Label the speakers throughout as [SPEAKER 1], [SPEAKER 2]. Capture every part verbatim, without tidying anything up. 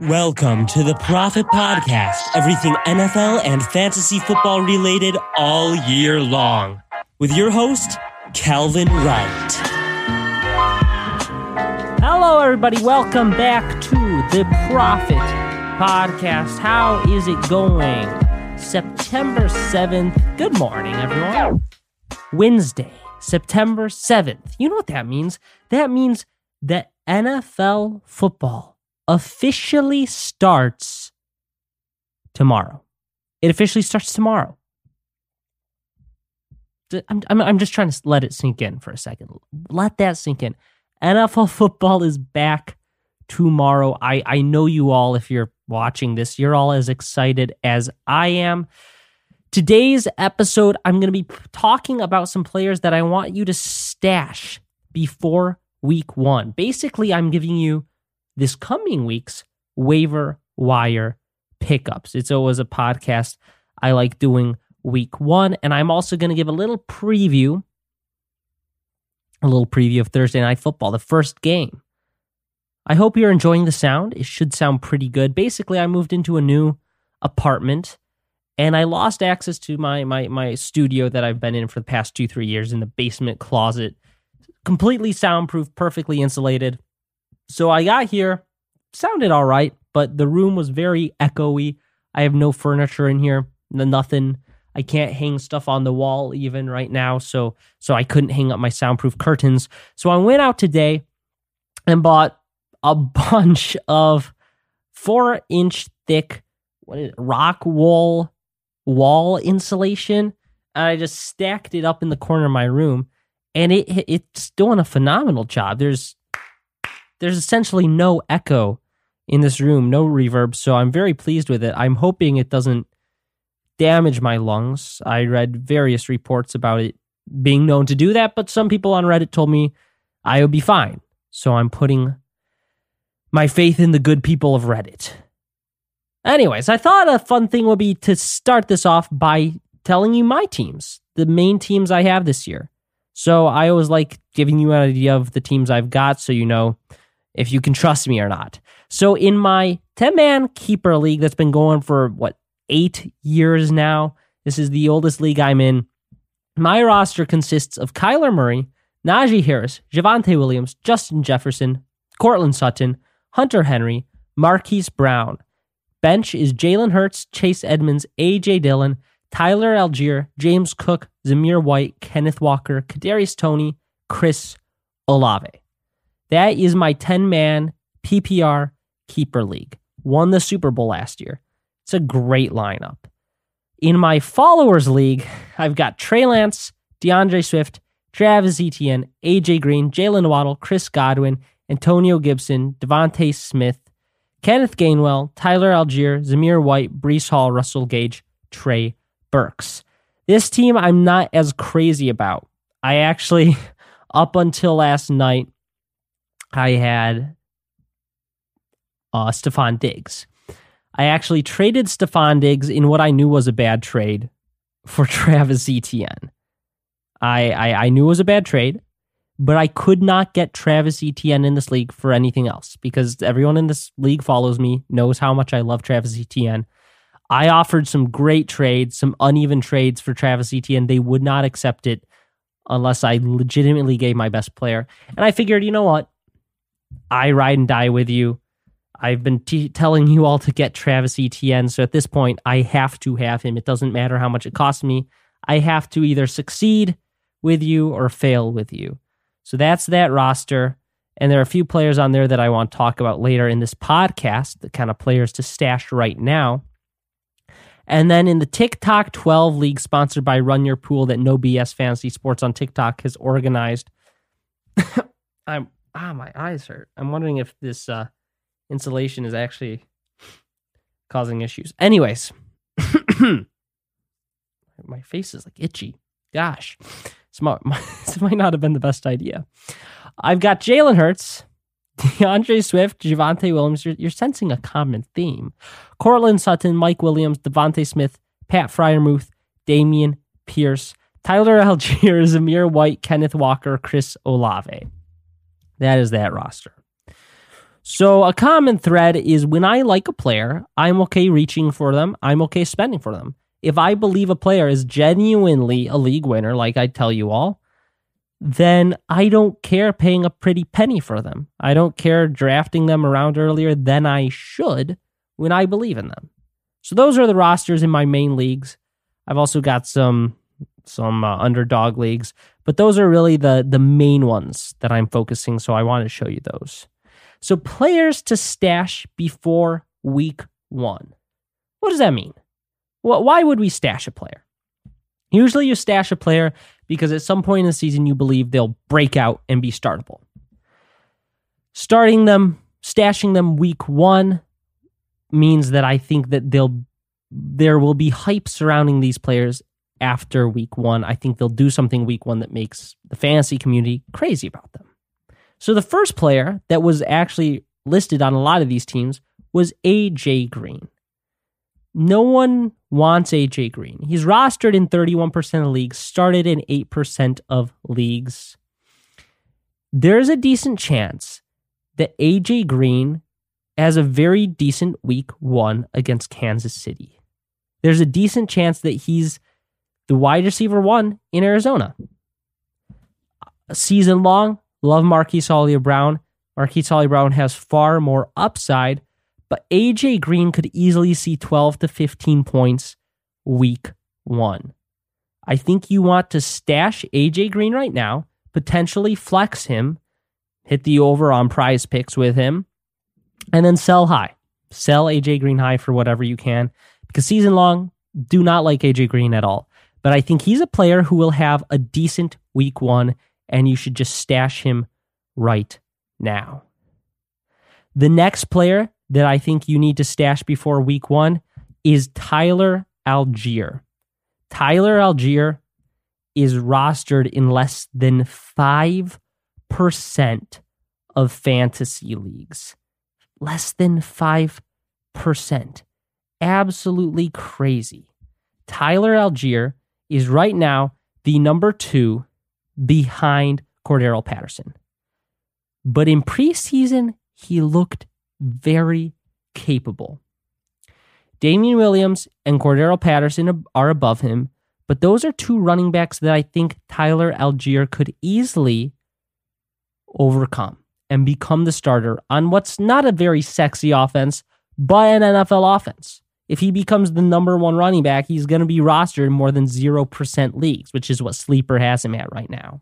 [SPEAKER 1] Welcome to the Prophet Podcast, everything N F L and fantasy football related all year long. With your host, Calvin Wright.
[SPEAKER 2] Hello, everybody. Welcome back to the Prophet Podcast. How is it going? September seventh. Good morning, everyone. Wednesday, September seventh. You know what that means? That means that N F L football officially starts tomorrow. It officially starts tomorrow. I'm, I'm, I'm just trying to let it sink in for a second. Let that sink in. N F L football is back tomorrow. I, I know you all, if you're watching this, you're all as excited as I am. Today's episode, I'm going to be talking about some players that I want you to stash before week one. Basically, I'm giving you this coming week's waiver wire pickups. It's always a podcast I like doing week one. And I'm also going to give a little preview, a little preview of Thursday Night Football, the first game. I hope you're enjoying the sound. It should sound pretty good. Basically, I moved into a new apartment and I lost access to my, my, my studio that I've been in for the past two, three years in the basement closet. Completely soundproof, perfectly insulated. So I got here, sounded all right, but the room was very echoey. I have no furniture in here, nothing. I can't hang stuff on the wall even right now, so so I couldn't hang up my soundproof curtains. So I went out today and bought a bunch of four-inch thick what is it, rock wool wall insulation, and I just stacked it up in the corner of my room, and it it's doing a phenomenal job. There's There's essentially no echo in this room, no reverb, so I'm very pleased with it. I'm hoping it doesn't damage my lungs. I read various reports about it being known to do that, but some people on Reddit told me I would be fine. So I'm putting my faith in the good people of Reddit. Anyways, I thought a fun thing would be to start this off by telling you my teams, the main teams I have this year. So I always like giving you an idea of the teams I've got so you know if you can trust me or not. So in my ten-man keeper league that's been going for, what, eight years now, this is the oldest league I'm in, my roster consists of Kyler Murray, Najee Harris, Javonte Williams, Justin Jefferson, Courtland Sutton, Hunter Henry, Marquise Brown. Bench is Jalen Hurts, Chase Edmonds, A J Dillon, Tyler Algier, James Cook, Zamir White, Kenneth Walker, Kadarius Toney, Chris Olave. That is my ten-man P P R keeper league. Won the Super Bowl last year. It's a great lineup. In my followers league, I've got Trey Lance, DeAndre Swift, Travis Etienne, A J Green, Jalen Waddle, Chris Godwin, Antonio Gibson, Devontae Smith, Kenneth Gainwell, Tyler Algier, Zamir White, Breece Hall, Russell Gage, Trey Burks. This team I'm not as crazy about. I actually, up until last night, I had uh, Stephon Diggs. I actually traded Stephon Diggs in what I knew was a bad trade for Travis Etienne. I, I, I knew it was a bad trade, but I could not get Travis Etienne in this league for anything else because everyone in this league follows me, knows how much I love Travis Etienne. I offered some great trades, some uneven trades for Travis Etienne. They would not accept it unless I legitimately gave my best player. And I figured, you know what? I ride and die with you. I've been t- telling you all to get Travis Etienne, so at this point, I have to have him. It doesn't matter how much it costs me. I have to either succeed with you or fail with you. So that's that roster, and there are a few players on there that I want to talk about later in this podcast, the kind of players to stash right now. And then in the TikTok twelve league sponsored by Run Your Pool that No B S Fantasy Sports on TikTok has organized, I'm Ah, my eyes hurt. I'm wondering if this uh, insulation is actually causing issues. Anyways, my face is like itchy. Gosh, this might, this might not have been the best idea. I've got Jalen Hurts, DeAndre Swift, Javonte Williams. You're, you're sensing a common theme. Courtland Sutton, Mike Williams, Devontae Smith, Pat Freiermuth, Damian Pierce, Tyler Algier, Zamir White, Kenneth Walker, Chris Olave. That is that roster. So a common thread is when I like a player, I'm okay reaching for them. I'm okay spending for them. If I believe a player is genuinely a league winner, like I tell you all, then I don't care paying a pretty penny for them. I don't care drafting them around earlier than I should when I believe in them. So those are the rosters in my main leagues. I've also got some some uh, underdog leagues, but those are really the, the main ones that I'm focusing, so I want to show you those. So players to stash before week one. What does that mean? Well, why would we stash a player? Usually you stash a player because at some point in the season you believe they'll break out and be startable. Starting them, stashing them week one means that I think that they'll there will be hype surrounding these players after week one. I think they'll do something week one that makes the fantasy community crazy about them. So the first player that was actually listed on a lot of these teams was A J Green. No one wants A J Green. He's rostered in thirty-one percent of leagues, started in eight percent of leagues. There's a decent chance that A J Green has a very decent week one against Kansas City. There's a decent chance that he's the wide receiver one in Arizona. Season long, love Marquise Hollywood-Brown. Marquise Hollywood-Brown has far more upside, but A J Green could easily see twelve to fifteen points week one. I think you want to stash A J Green right now, potentially flex him, hit the over on Prize Picks with him, and then sell high. Sell A J Green high for whatever you can, because season long, do not like A J Green at all. But I think he's a player who will have a decent week one, and you should just stash him right now. The next player that I think you need to stash before week one is Tyler Algier. Tyler Algier is rostered in less than five percent of fantasy leagues. Less than five percent. Absolutely crazy. Tyler Algier is right now the number two behind Cordero Patterson. But in preseason, he looked very capable. Damian Williams and Cordero Patterson are above him, but those are two running backs that I think Tyler Algier could easily overcome and become the starter on what's not a very sexy offense, but an N F L offense. If he becomes the number one running back, he's going to be rostered in more than zero percent leagues, which is what Sleeper has him at right now.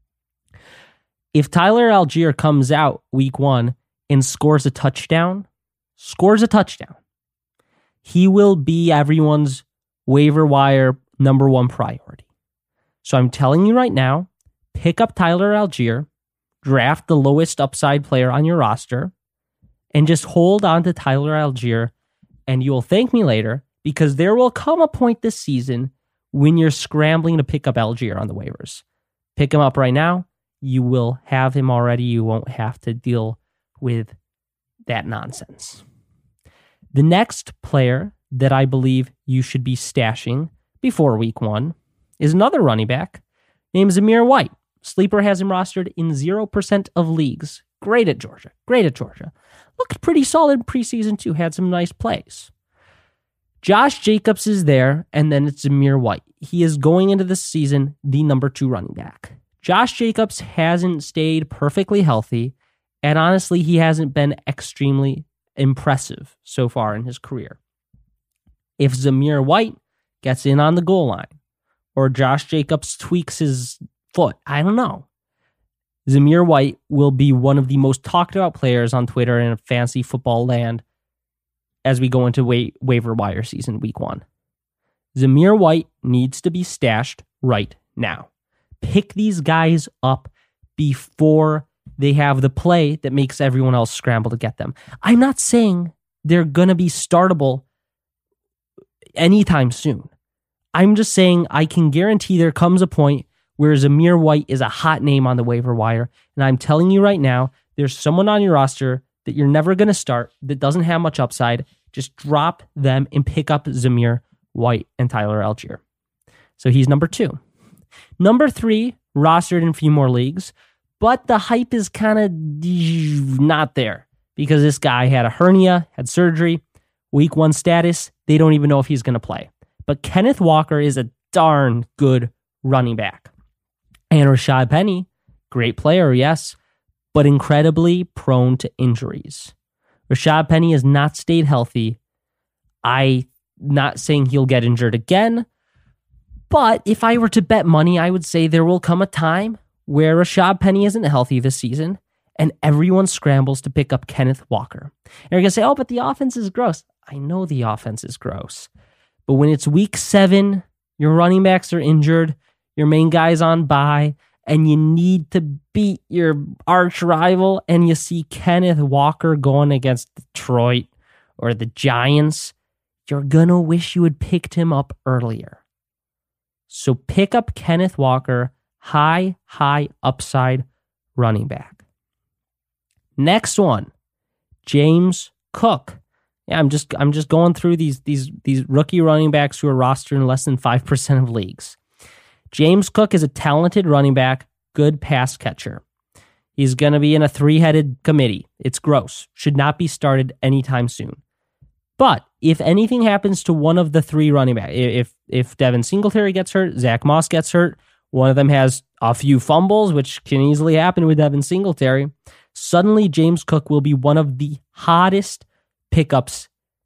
[SPEAKER 2] If Tyler Algier comes out week one and scores a touchdown, scores a touchdown, he will be everyone's waiver wire number one priority. So I'm telling you right now, pick up Tyler Algier, draft the lowest upside player on your roster, and just hold on to Tyler Algier, and you'll thank me later, because there will come a point this season when you're scrambling to pick up Algier on the waivers. Pick him up right now. You will have him already. You won't have to deal with that nonsense. The next player that I believe you should be stashing before week one is another running back named Zamir White. Sleeper has him rostered in zero percent of leagues. Great at Georgia. Great at Georgia. Looked pretty solid preseason too. Had some nice plays. Josh Jacobs is there, and then it's Zamir White. He is going into this season the number two running back. Josh Jacobs hasn't stayed perfectly healthy, and honestly, he hasn't been extremely impressive so far in his career. If Zamir White gets in on the goal line, or Josh Jacobs tweaks his foot, I don't know, Zamir White will be one of the most talked about players on Twitter in fantasy football land as we go into wa- waiver wire season week one. Zamir White needs to be stashed right now. Pick these guys up before they have the play that makes everyone else scramble to get them. I'm not saying they're going to be startable anytime soon. I'm just saying I can guarantee there comes a point where Zamir White is a hot name on the waiver wire. And I'm telling you right now, there's someone on your roster that you're never going to start that doesn't have much upside. Just drop them and pick up Zamir White and Tyler Algier. So he's number two. Number three, rostered in a few more leagues, but the hype is kind of not there because this guy had a hernia, had surgery, week one status. They don't even know if he's going to play. But Kenneth Walker is a darn good running back. And Rashad Penny, great player, yes, but incredibly prone to injuries. Rashad Penny has not stayed healthy. I'm not saying he'll get injured again, but if I were to bet money, I would say there will come a time where Rashad Penny isn't healthy this season and everyone scrambles to pick up Kenneth Walker. And you're going to say, oh, but the offense is gross. I know the offense is gross. But when it's week seven, your running backs are injured, your main guy's on bye, and you need to beat your arch rival, and you see Kenneth Walker going against Detroit or the Giants, you're going to wish you had picked him up earlier. So pick up Kenneth Walker, high, high upside running back. Next one, James Cook. Yeah, I'm just I'm just going through these these these rookie running backs who are rostered in less than five percent of leagues. James Cook is a talented running back, good pass catcher. He's going to be in a three-headed committee. It's gross. Should not be started anytime soon. But if anything happens to one of the three running backs, if if Devin Singletary gets hurt, Zach Moss gets hurt, one of them has a few fumbles, which can easily happen with Devin Singletary, suddenly James Cook will be one of the hottest pickups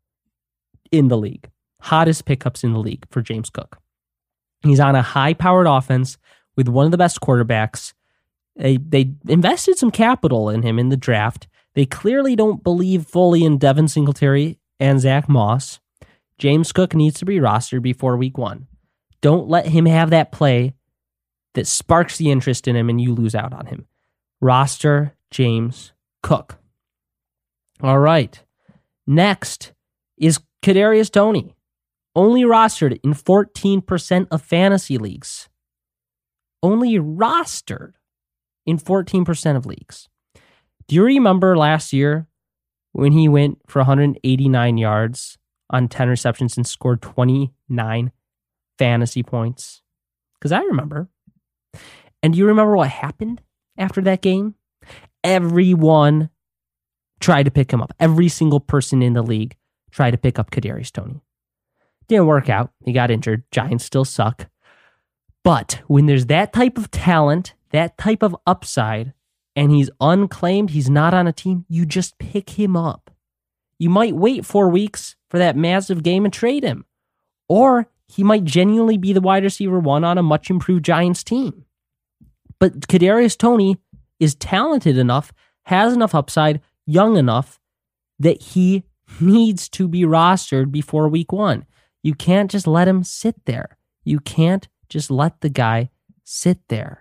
[SPEAKER 2] in the league. Hottest pickups in the league for James Cook. He's on a high-powered offense with one of the best quarterbacks. They they invested some capital in him in the draft. They clearly don't believe fully in Devin Singletary and Zach Moss. James Cook needs to be rostered before week one. Don't let him have that play that sparks the interest in him and you lose out on him. Roster James Cook. All right. Next is Kadarius Toney. Only rostered in fourteen percent of fantasy leagues. Only rostered in fourteen percent of leagues. Do you remember last year when he went for one hundred eighty-nine yards on ten receptions and scored twenty-nine fantasy points? Because I remember. And do you remember what happened after that game? Everyone tried to pick him up. Every single person in the league tried to pick up Kadarius Toney. Didn't work out. He got injured. Giants still suck. But when there's that type of talent, that type of upside, and he's unclaimed, he's not on a team, you just pick him up. You might wait four weeks for that massive game and trade him. Or he might genuinely be the wide receiver one on a much improved Giants team. But Kadarius Toney is talented enough, has enough upside, young enough, that he needs to be rostered before week one. You can't just let him sit there. You can't just let the guy sit there.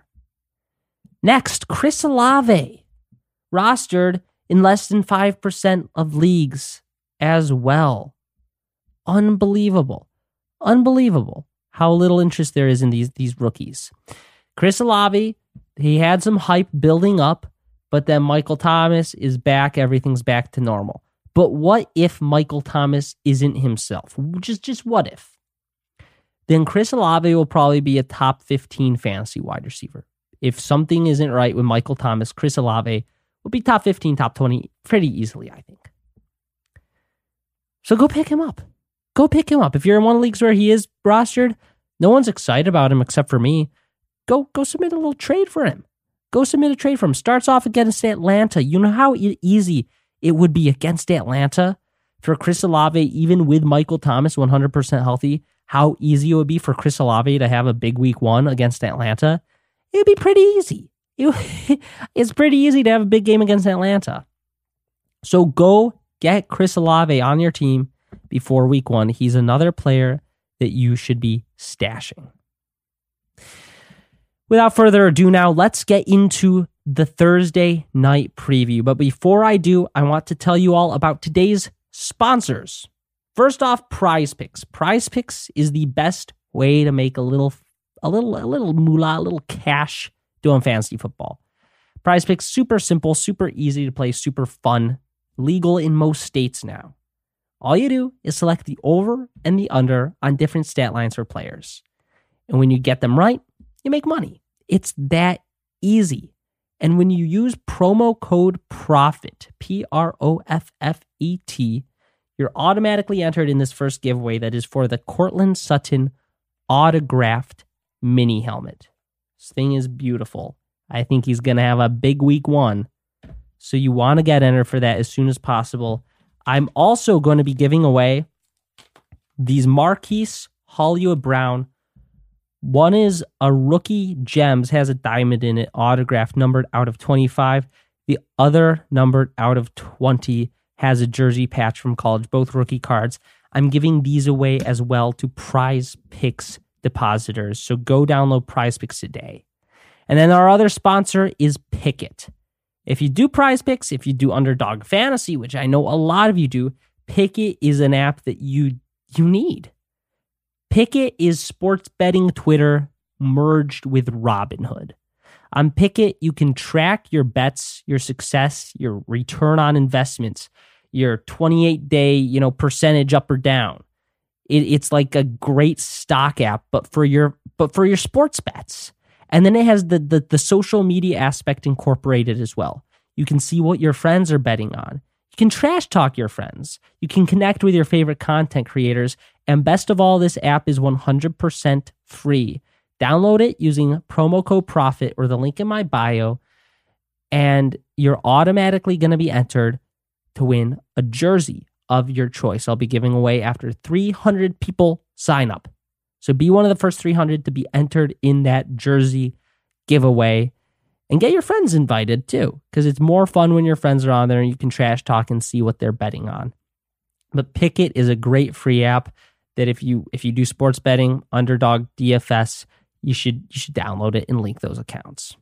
[SPEAKER 2] Next, Chris Olave, rostered in less than five percent of leagues as well. Unbelievable. Unbelievable how little interest there is in these, these rookies. Chris Olave, he had some hype building up, but then Michael Thomas is back. Everything's back to normal. But what if Michael Thomas isn't himself? Just, just what if? Then Chris Olave will probably be a top fifteen fantasy wide receiver. If something isn't right with Michael Thomas, Chris Olave will be top fifteen, top twenty pretty easily, I think. So go pick him up. Go pick him up. If you're in one of the leagues where he is rostered, no one's excited about him except for me. Go, go submit a little trade for him. Go submit a trade for him. Starts off against Atlanta. You know how easy it would be against Atlanta for Chris Olave, even with Michael Thomas one hundred percent healthy, how easy it would be for Chris Olave to have a big week one against Atlanta. It would be pretty easy. It, it's pretty easy to have a big game against Atlanta. So go get Chris Olave on your team before week one. He's another player that you should be stashing. Without further ado now, let's get into the Thursday night preview. But before I do, I want to tell you all about today's sponsors. First off, Prize Picks. Prize Picks is the best way to make a little, a little, a little moolah, a little cash doing fantasy football. Prize Picks, super simple, super easy to play, super fun, legal in most states now. All you do is select the over and the under on different stat lines for players. And when you get them right, you make money. It's that easy. And when you use promo code PROFFET, P R O F F E T, you're automatically entered in this first giveaway that is for the Courtland Sutton autographed mini helmet. This thing is beautiful. I think he's going to have a big week one. So you want to get entered for that as soon as possible. I'm also going to be giving away these Marquise Hollywood Brown. One is a rookie gems, has a diamond in it, autographed, numbered out of twenty-five. The other, numbered out of twenty, has a jersey patch from college, both rookie cards. I'm giving these away as well to Prize Picks depositors. So go download Prize Picks today. And then our other sponsor is Pickett. If you do Prize Picks, if you do Underdog Fantasy, which I know a lot of you do, Pickett is an app that you you need. Pickett is sports betting Twitter merged with Robinhood. On Pickett, you can track your bets, your success, your return on investments, your twenty-eight day, you know, percentage up or down. It, it's like a great stock app, but for your but for your sports bets. And then it has the, the the social media aspect incorporated as well. You can see what your friends are betting on. You can trash talk your friends. You can connect with your favorite content creators. And best of all, this app is one hundred percent free. Download it using promo code PROFFET or the link in my bio, and you're automatically going to be entered to win a jersey of your choice. I'll be giving away after three hundred people sign up. So be one of the first three hundred to be entered in that jersey giveaway, and get your friends invited too, because it's more fun when your friends are on there and you can trash talk and see what they're betting on. But Pickett is a great free app that if you if you do sports betting, Underdog, D F S, you should you should download it and link those accounts.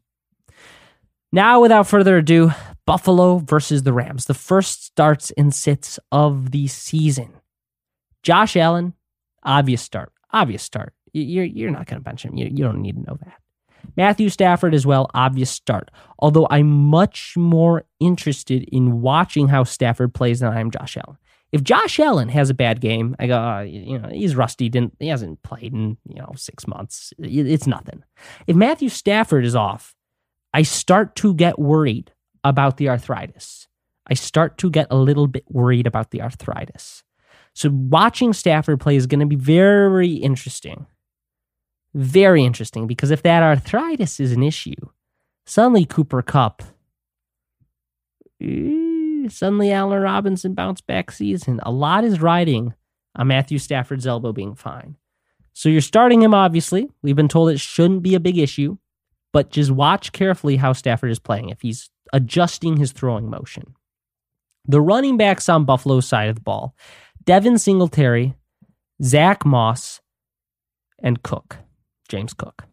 [SPEAKER 2] Now, without further ado, Buffalo versus the Rams, the first starts and sits of the season. Josh Allen, obvious start. Obvious start. You're, you're not going to bench him. You, you don't need to know that. Matthew Stafford as well, obvious start. Although I'm much more interested in watching how Stafford plays than I am Josh Allen. If Josh Allen has a bad game, I go, oh, you know, he's rusty. Didn't he hasn't played in you know six months. It's nothing. If Matthew Stafford is off, I start to get worried about the arthritis. I start to get a little bit worried about the arthritis. So watching Stafford play is going to be very interesting. Very interesting, because if that arthritis is an issue, suddenly Cooper Kupp, suddenly Allen Robinson bounce back season. A lot is riding on Matthew Stafford's elbow being fine. So you're starting him, obviously. We've been told it shouldn't be a big issue, but just watch carefully how Stafford is playing, if he's adjusting his throwing motion. The running backs on Buffalo's side of the ball, Devin Singletary, Zach Moss, and Cook, James Cook.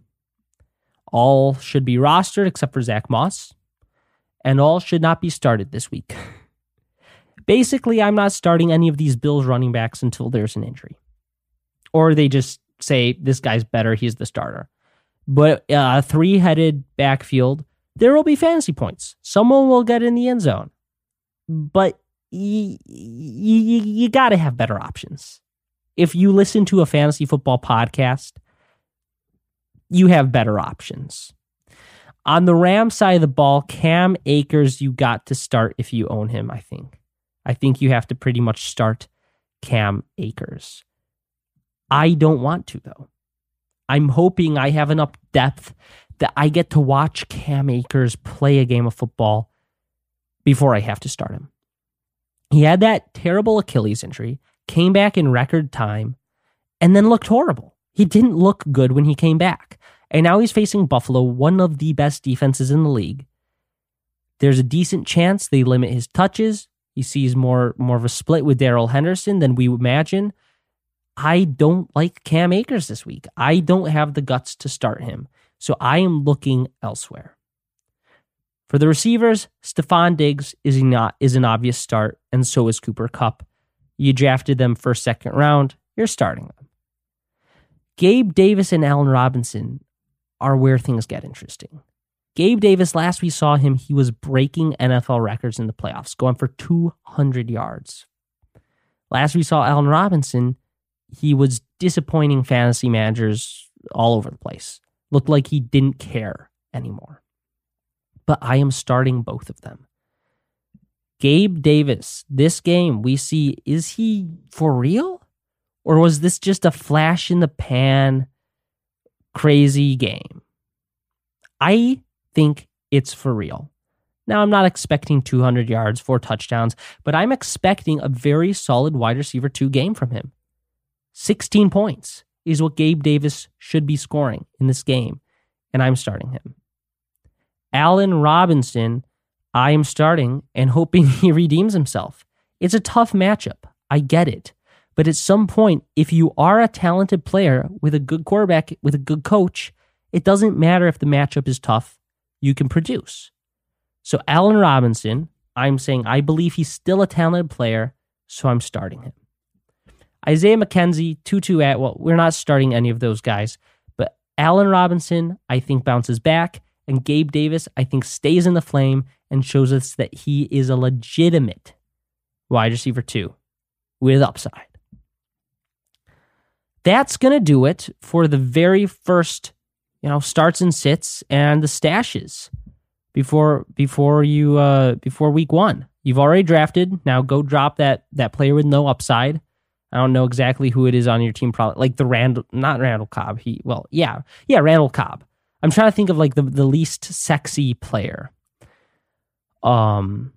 [SPEAKER 2] All should be rostered except for Zach Moss, and all should not be started this week. Basically, I'm not starting any of these Bills running backs until there's an injury. Or they just say, this guy's better, he's the starter. But a uh, three-headed backfield, there will be fantasy points. Someone will get in the end zone. But you, you, you got to have better options. If you listen to a fantasy football podcast, you have better options. On the Rams side of the ball, Cam Akers, you got to start if you own him, I think. I think you have to pretty much start Cam Akers. I don't want to, though. I'm hoping I have enough depth that I get to watch Cam Akers play a game of football before I have to start him. He had that terrible Achilles injury, came back in record time, and then looked horrible. He didn't look good when he came back. And now he's facing Buffalo, one of the best defenses in the league. There's a decent chance they limit his touches. He sees more, more of a split with Darrell Henderson than we imagine. I don't like Cam Akers this week. I don't have the guts to start him. So I am looking elsewhere. For the receivers, Stephon Diggs is not is an obvious start, and so is Cooper Kupp. You drafted them first, second round. You're starting them. Gabe Davis and Allen Robinson are where things get interesting. Gabe Davis, last we saw him, he was breaking N F L records in the playoffs, going for two hundred yards. Last we saw Allen Robinson, he was disappointing fantasy managers all over the place. Looked like he didn't care anymore. but I am starting both of them. Gabe Davis, this game we see, is he for real? Or was this just a flash in the pan, crazy game? I think it's for real. Now, I'm not expecting two hundred yards, four touchdowns, but I'm expecting a very solid wide receiver two game from him. sixteen points is what Gabe Davis should be scoring in this game, and I'm starting him. Allen Robinson, I am starting and hoping he redeems himself. It's a tough matchup. I get it. But at some point, if you are a talented player with a good quarterback, with a good coach, it doesn't matter if the matchup is tough. You can produce. So Allen Robinson, I'm saying I believe he's still a talented player, so I'm starting him. Isaiah McKenzie, Tutu Atwell, we're not starting any of those guys. But Allen Robinson, I think, bounces back. And Gabe Davis, I think, stays in the flame and shows us that he is a legitimate wide receiver two with upside. That's going to do it for the very first, you know, starts and sits and the stashes before before you uh, before week one. You've already drafted. Now go drop that that player with no upside. I don't know exactly who it is on your team. Probably like the Randall, not Randall Cobb. He well, yeah, yeah, Randall Cobb. I'm trying to think of like the, the least sexy player. Um,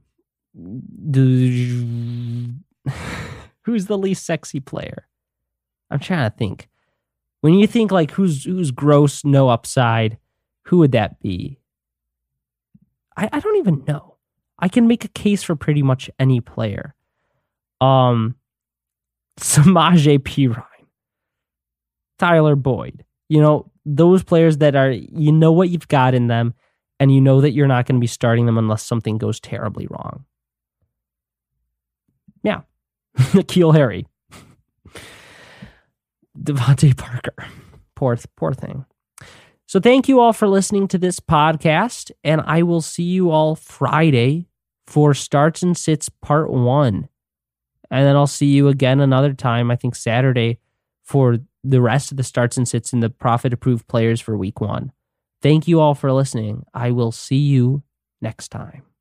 [SPEAKER 2] the, who's the least sexy player? I'm trying to think. When you think like who's who's gross, no upside, who would that be? I, I don't even know. I can make a case for pretty much any player. Um, Samaje Perine, Tyler Boyd. You know, those players that are, you know what you've got in them, and you know that you're not going to be starting them unless something goes terribly wrong. Yeah. N'Keal Harry. Devontae Parker. Poor, poor thing. So thank you all for listening to this podcast, and I will see you all Friday for Starts and Sits Part one. And then I'll see you again another time, I think Saturday, for the rest of the Starts and Sits and the profit-approved players for week one. Thank you all for listening. I will see you next time.